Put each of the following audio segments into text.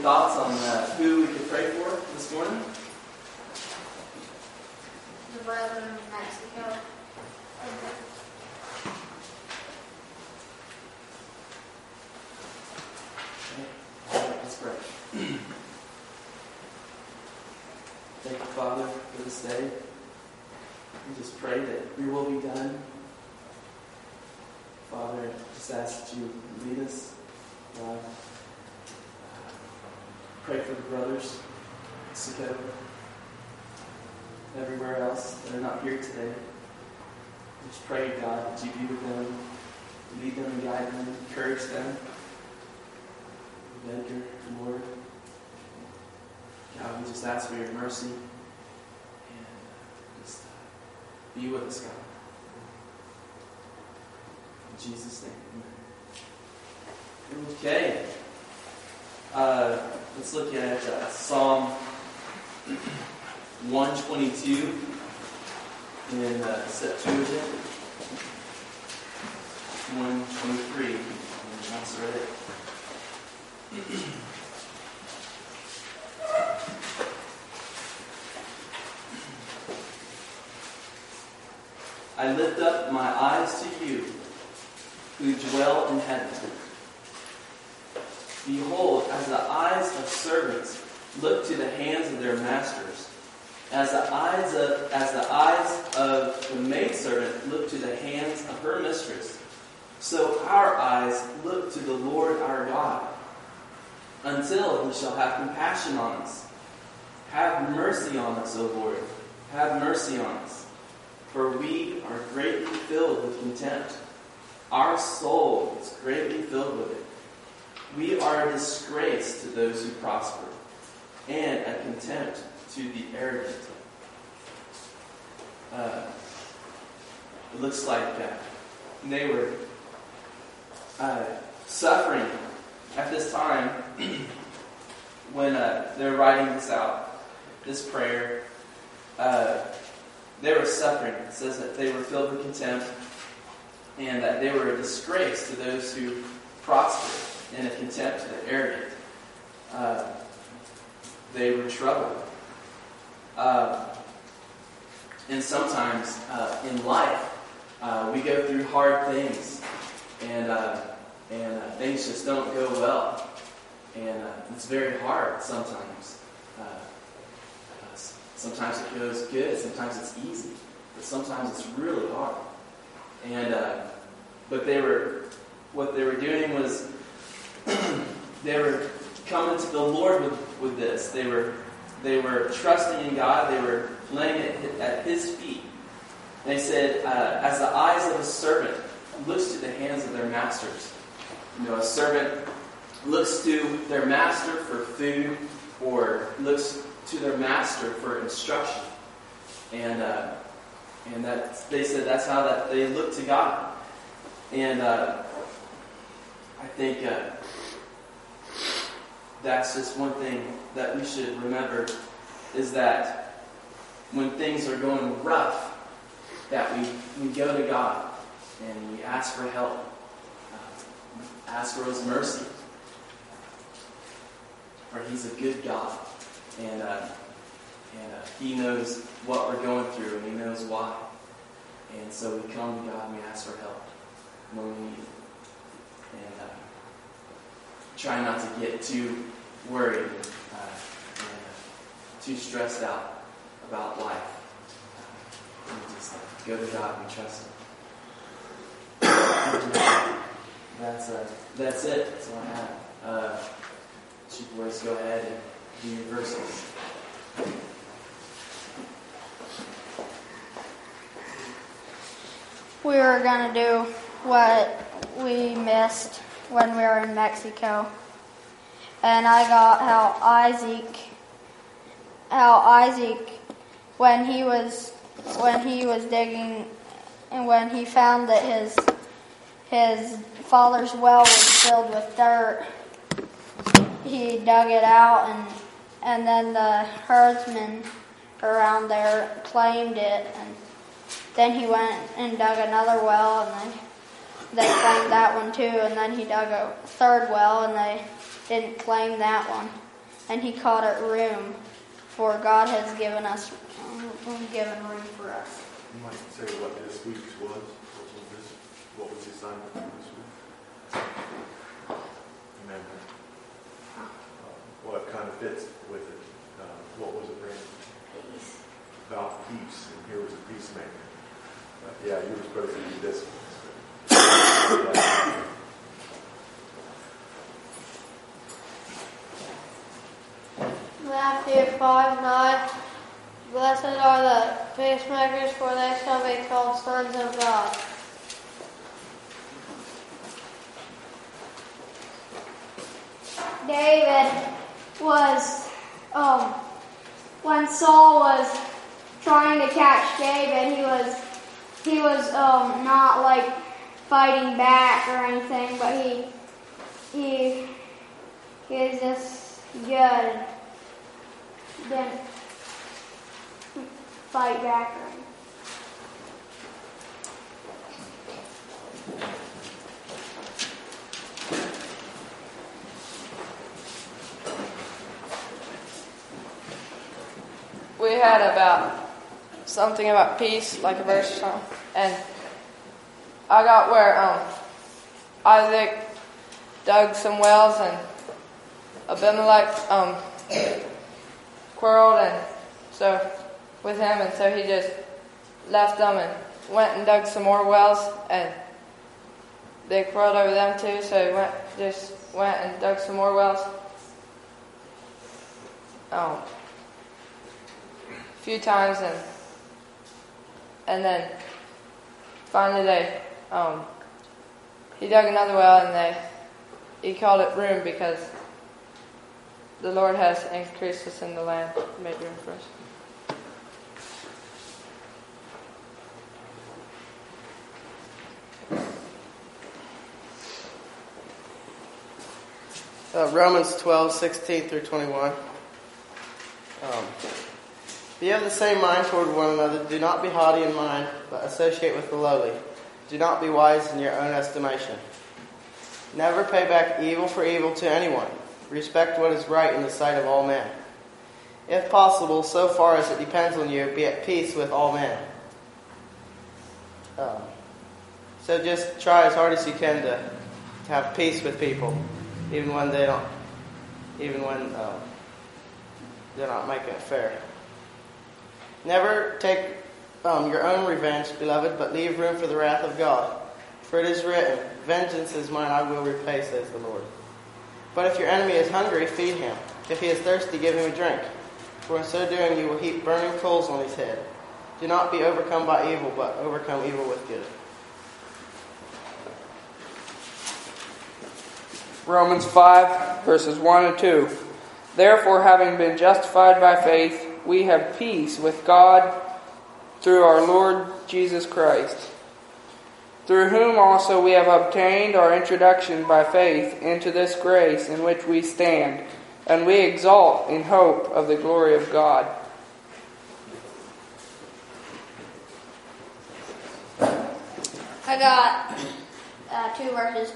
thoughts on who we could pray for this morning? The brother in Mexico. Let's pray. Thank you, Father, for this day. We just pray that your will be done. Father, just ask that you lead us. God, pray for the brothers in Mexico, everywhere else that are not here today. Just pray, God, that you be with them, lead them and guide them, encourage them. Thank you, Lord. God, we just ask for your mercy and just be with us, God. In Jesus' name, amen. Okay. Let's look at Psalm 122 in Septuagint. 123. That's right. I lift up my eyes to you, who dwell in heaven. Behold, as the eyes of servants look to the hands of their masters, as the eyes of the maidservant look to the hands of her mistress, so our eyes look to the Lord our God, until he shall have compassion on us. Have mercy on us, O Lord. Have mercy on us. For we are greatly filled with contempt. Our soul is greatly filled with it. We are a disgrace to those who prosper, and a contempt to the arrogant. It looks like they were suffering at this time when they're writing this out, this prayer. They were suffering. It says that they were filled with contempt and that they were a disgrace to those who prosper and a contempt to the arrogant. They were troubled. And sometimes in life, we go through hard things and things just don't go well. And it's very hard sometimes. Sometimes it goes good, sometimes it's easy, but sometimes it's really hard. And what they were doing was they were coming to the Lord with this. They were trusting in God. They were laying it at His feet. They said, as the eyes of a servant looks to the hands of their masters. A servant looks to their master for food, or looks to their master for instruction, and that they said that's how that they look to God. And I think that's just one thing that we should remember, is that when things are going rough, that we go to God and we ask for help, ask for His mercy, for He's a good God. And He knows what we're going through, and He knows why. And so we come to God and we ask for help when we need it. And try not to get too worried and too stressed out about life. We just go to God and we trust Him. That's it. That's all I have. Chief Boys, go ahead and do your verses. We were going to do what we missed when we were in Mexico. And I got how Isaac, when he was digging, and when he found that his father's well was filled with dirt, he dug it out, and then the herdsmen around there claimed it, and then he went and dug another well, and then they claimed that one too, and then he dug a third well, and they didn't claim that one. and he called it room, for God has given room for us. You might say what this week's was. What was the assignment for this week? Remember. What kind of fits with it? What was it, Randy? Peace. About peace. And here was a peacemaker. Yeah, you were supposed to do this one. Matthew 5:9. Blessed are the peacemakers, for they shall be called sons of God. David was, when Saul was trying to catch David, he was not like fighting back or anything, but he was just good. Didn't fight back or anything. We had something about peace, like a verse or something, and I got where Isaac dug some wells and Abimelech quarreled and so with him, and so he just left them and went and dug some more wells, and they quarreled over them too, so he went and dug some more wells. A few times, and then finally he dug another well, and he called it room because the Lord has increased us in the land, made room for us. Romans 12:16-21. Be of the same mind toward one another. Do not be haughty in mind, but associate with the lowly. Do not be wise in your own estimation. Never pay back evil for evil to anyone. Respect what is right in the sight of all men. If possible, so far as it depends on you, be at peace with all men. So just try as hard as you can to have peace with people, even when they're not making it fair. Never take your own revenge, beloved, but leave room for the wrath of God. For it is written, vengeance is mine, I will repay, says the Lord. But if your enemy is hungry, feed him. If he is thirsty, give him a drink. For in so doing you will heap burning coals on his head. Do not be overcome by evil, but overcome evil with good. Romans 5, verses 1 and 2. Therefore, having been justified by faith, we have peace with God through our Lord Jesus Christ, through whom also we have obtained our introduction by faith into this grace in which we stand, and we exult in hope of the glory of God. I got 2 verses.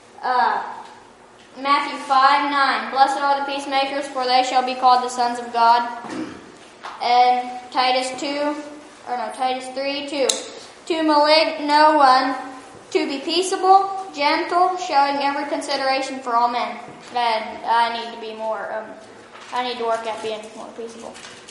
Matthew 5:9. Blessed are the peacemakers, for they shall be called the sons of God. And Titus 3:2. To malign no one, to be peaceable, gentle, showing every consideration for all men. And I need to be more. I need to work at being more peaceable.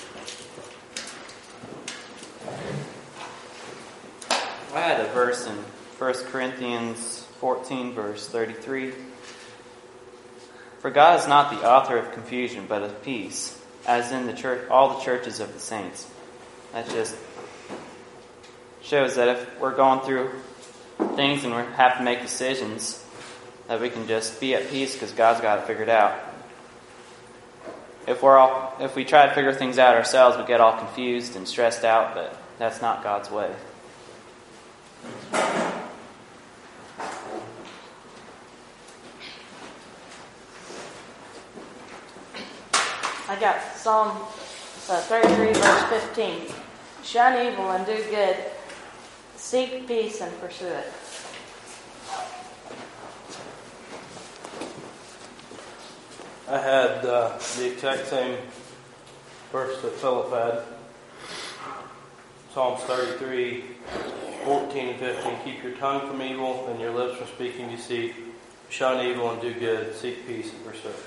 I had a verse in 1 Corinthians 14, verse 33. For God is not the author of confusion, but of peace, as in the church, all the churches of the saints. That just shows that if we're going through things and we have to make decisions, that we can just be at peace because God's got it figured out. If we try to figure things out ourselves, we get all confused and stressed out, but that's not God's way. I got Psalm 33, verse 15. Shun evil and do good. Seek peace and pursue it. I had the exact same verse that Philip had. Psalms 33, 14 and 15. Keep your tongue from evil and your lips from speaking deceit. Shun evil and do good. Seek peace and pursue it.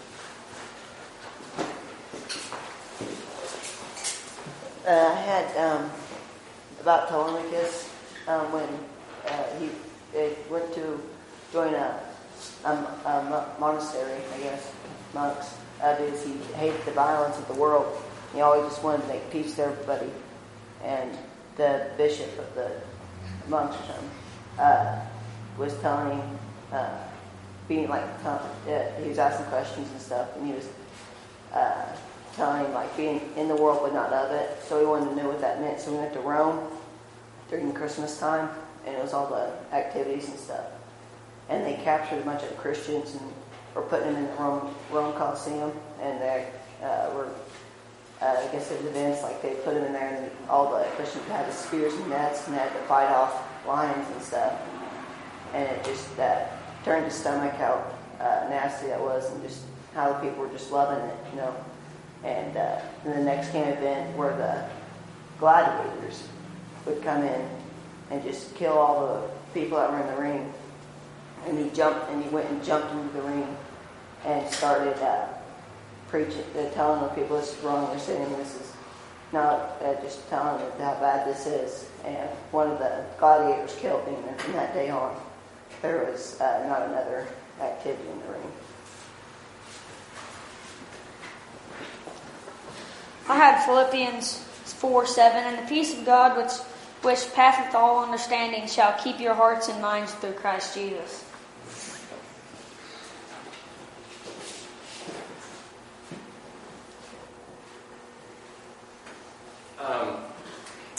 I had about Telemachus when he went to join a monastery, I guess, monks. Because he hated the violence of the world. He always just wanted to make peace with everybody. And the bishop of the monks or something was telling him, he was asking questions and stuff, and he was telling him, like, being in the world but not of it. So he wanted to know what that meant. So we went to Rome during Christmas time, and it was all the activities and stuff. And they captured a bunch of Christians and were putting them in the Rome Coliseum, and they were, I guess there's events, like they put them in there, and all the Christians had the spears and nets, and they had to fight off lions and stuff. And it just turned his stomach how nasty that was, and just how the people were just loving it, you know. And then the next came event where the gladiators would come in and just kill all the people that were in the ring. And he went and jumped into the ring and started preaching, telling the people this is wrong, they're saying this is not, just telling them how bad this is. And one of the gladiators killed him, and from that day on, there was not another activity in the ring. I had Philippians 4:7, and the peace of God which passeth all understanding shall keep your hearts and minds through Christ Jesus.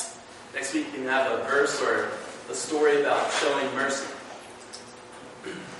Next week you can have a verse or a story about showing mercy.